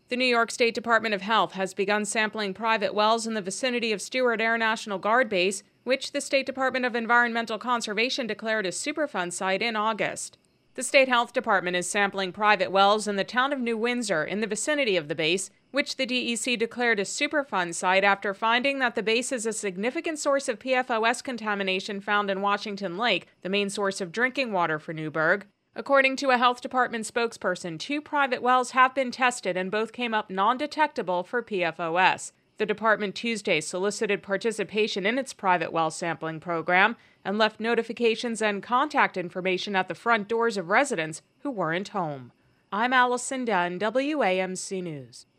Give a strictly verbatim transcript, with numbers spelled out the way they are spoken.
The New York State Department of Health has begun sampling private wells in the vicinity of Stewart Air National Guard Base, which the State Department of Environmental Conservation declared a Superfund site in August. The State Health Department is sampling private wells in the town of New Windsor in the vicinity of the base, which the D E C declared a Superfund site after finding that the base is a significant source of P F O S contamination found in Washington Lake, the main source of drinking water for Newburgh. According to a health department spokesperson, two private wells have been tested and both came up non-detectable for P F O S. The department Tuesday solicited participation in its private well sampling program and left notifications and contact information at the front doors of residents who weren't home. I'm Allison Dunn, W A M C News.